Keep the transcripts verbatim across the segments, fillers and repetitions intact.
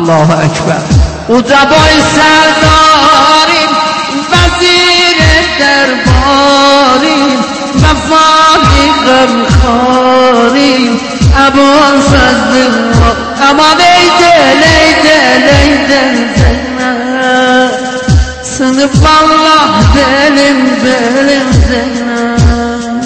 Allahu Ekber. Uca boy serdarim, vezir derbarim, vefali gımkharim, Ebu Fazlullah. Aman eydel eydel eydel Zeynep, sınıf Allah benim benim Zeynep.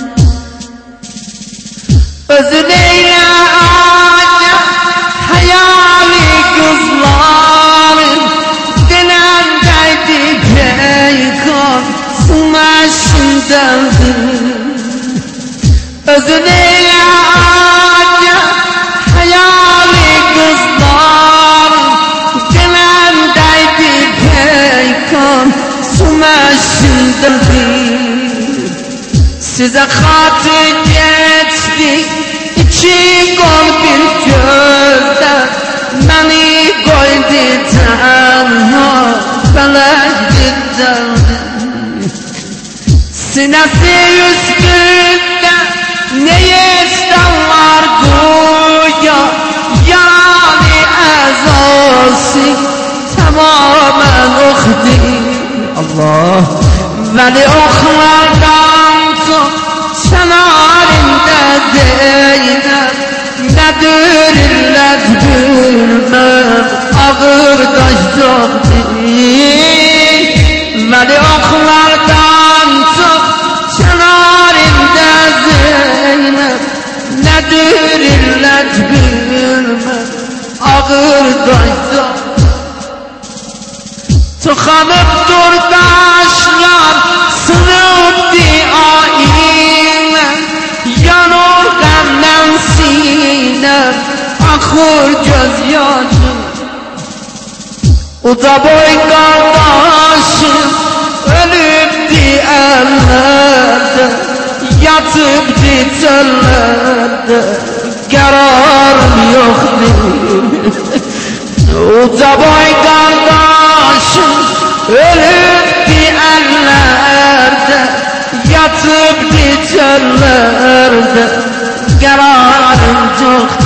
Özün eyle ağaca hayali kızların, dilendeydi peykan smaşındadır. Özün eyle ağaca hayali kızların, dilendeydi peykan smaşındadır. Size hatır geçti iki gol bir gözde, beni koydu tenha felekti derdi. Sinesi üstünde ne isterler güya, yani ezası tamamen okdi. Allah veli oklardan çok şenarinde Zeynep, nedir illet bilmem ağır taştı. Veli oklardan çok şenarinde Zeynep, nedir illet bilmem ağır taştı. Tıkanıp dur taşlar sınıftı ayine, yanır gamdan sinem akır gözyaşım. Uca boy kardeşim ölüptü ellerde, yatıptı çöllerde, kararım yoktu. Uca boy kardeşim ölüptü ellerde, yatıptı çöllerde, kararım yoktu.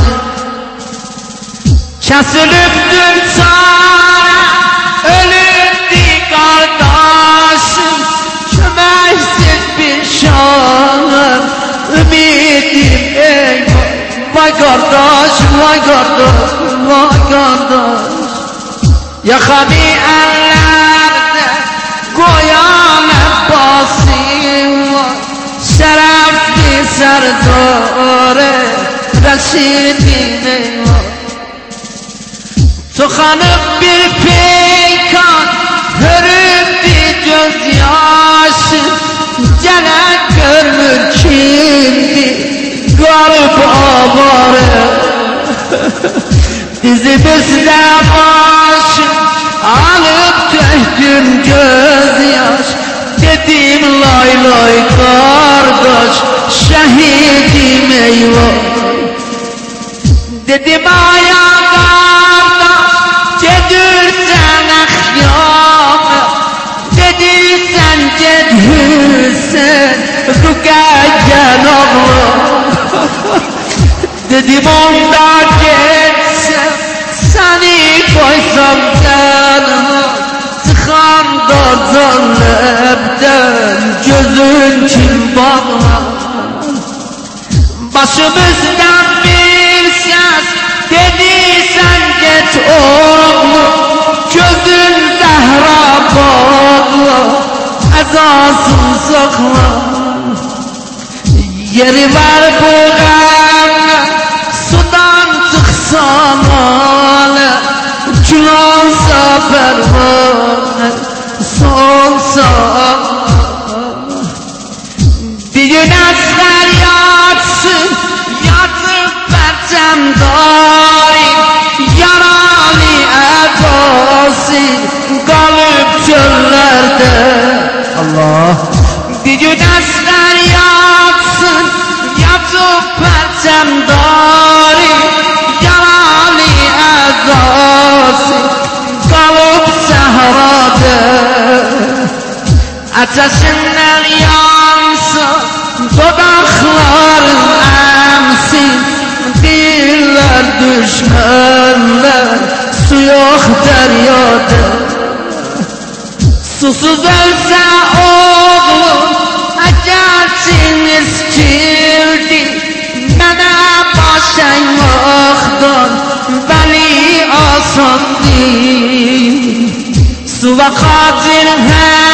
Kesiliptir çare, ölüptü kardeşim, kömeksiz bir şanım, ümidim eyvah. Vay kardeş, vay kardeş, vay kardeş. Yakabi ellerde koyan Abbasim var, şerefli serdare Reşid'in eyvah. Tıkanıp bir peykan, hörüptü gözyaşı, celek görmür kimdi garip avare. Dizimizde başım alıp döktüm gözyaş, dedim lay lay kardeş şehidim eyvah. Dedim ayağa kardeş cedürsen ahyama, dediysen cedhüsen rükayyen Allah. Dedim onda geçsem seni koysam canıma, tıkanda zannepten gözün kim bakma. Başımızdan bir ses dediysen geç oğlum, gözün zehra bağla, ezasın sakla. Yeri var bu gamle, sudan çıksan ale, külonsa pervane, solsa bir gün asgar yatsın, yatıp perçem daim, yaralı edası kalıp çöllerde. Allah. Bir gün asgar yatsın, yatıp perçem daim, yaralı edası kalıp sehrada. Ateşinden yansa dudakların emsin, diller düşmanlar su yok deryoda. Susuz ölse oğlum gerçiniz kirdi. Bana başan yoktur veli asan değil. Su ve katil her